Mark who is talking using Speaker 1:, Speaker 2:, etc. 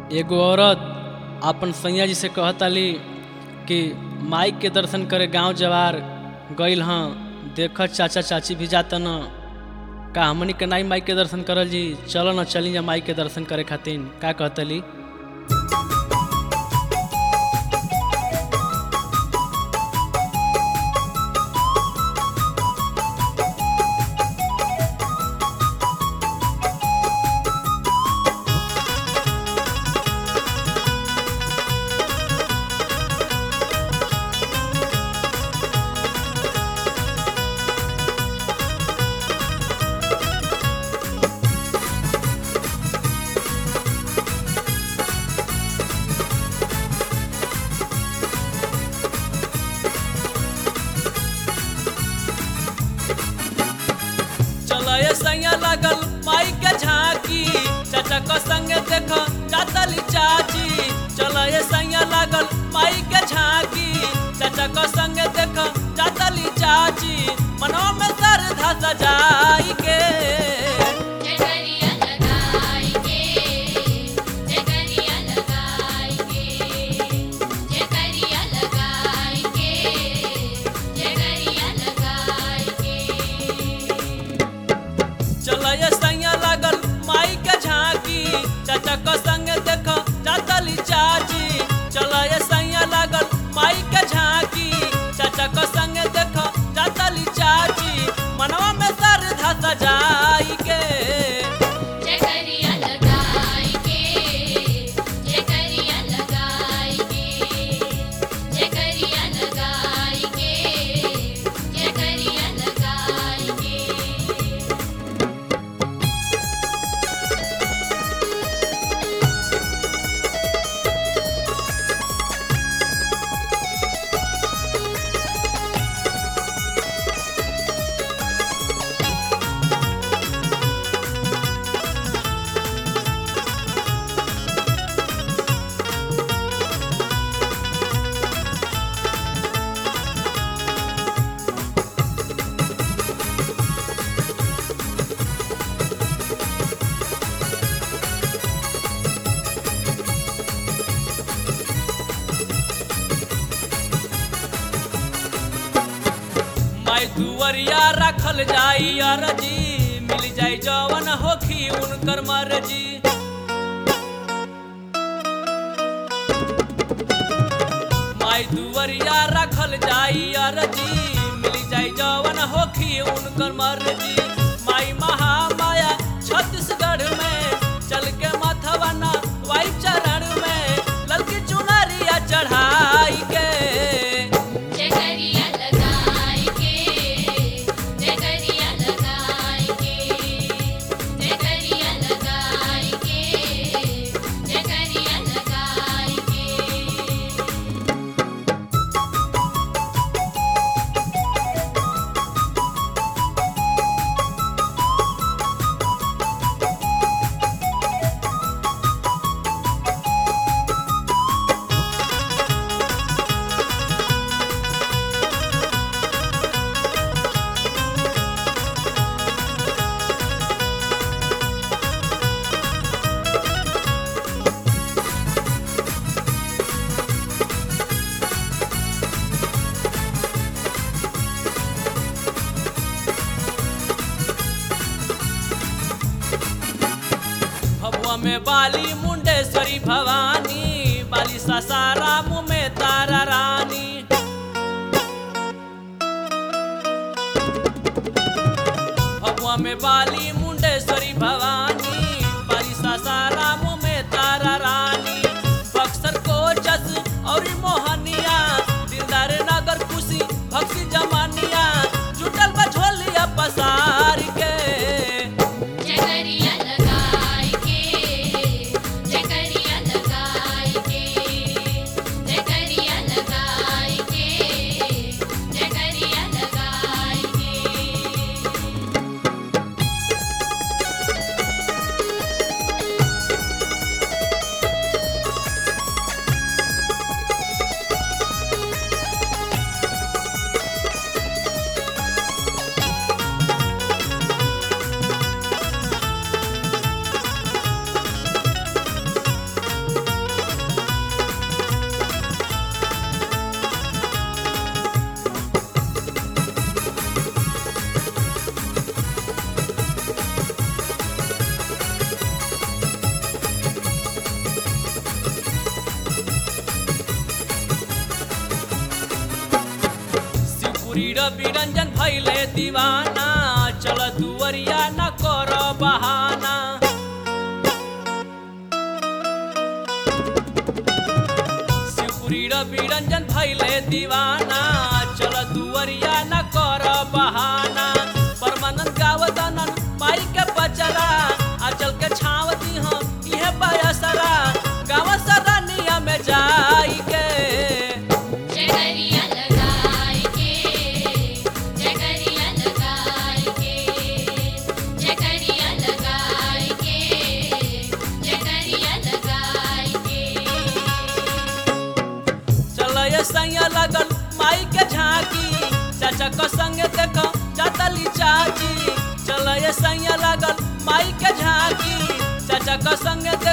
Speaker 1: एगो औरत अपन सैया जी से कहताली कि माई के दर्शन करे गांव जवार गईल हाँ, देख चाचा चाची भी जातन। का हमनी के नाई माई के दर्शन करल जी, चलो न चली जा माई के दर्शन करे खातिर। का कहतली?
Speaker 2: चलए सैया लागल माई के झांकी, चाचा को संगे देख जातली चाची। चलए सैया लागल माई के झांकी, चाचा को संगे देख जातली चाची। मनवा में श्रद्धा सजाई के चलए सैया लागल माई के झांकी, चाचा को संगे देख जातली चाची। चलए सैया लागल माई के झांकी, चाचा को संगे देख जातली चाची। मनवा में श्रद्धा सजाई के माई दुवरिया रखल जाई अरजी, मिल जाई जवन होखी उनकर मर्जी। माई दुवरिया रखल जाई अरजी, मिल जाई जवन होखी उनकर मर्जी। माई महामाया छत्तीसगढ़ में चल के मथवा ना वाई चरण में ललकी चुनरिया चढ़ाई के भभुआ में बाली मुंडेश्वरी भवानी, बाली सासाराम में तारा रानी। भभुआ में बाली मुंडेश्वरी भवानी, बाली सासाराम में तारा रानी। बक्सर कोचस और मोहनिया, दिलदार नगर खुशी भक्सी जमानिया। जुटल बझोलिया पसार के रवि रंजन भैले दीवाना चल दुवरिया न कर बहाना शिवपुरी रवि रंजन भैले दीवाना चल दुवरिया न कर बहाना परमानंद गावतनन माई के पचरा आचल के छाव दी हम इहे बयसरा गाँव सरनिया में जाई के
Speaker 3: जगरिया लगाई के जगरिया लगाई के जगरिया लगाई के जगरिया लगाई के
Speaker 2: चलय सैया लगल माई के झांकी चाचा को संगे देखो जातली चाची चलय सैया लगल माई के झांकी चाचा को संगे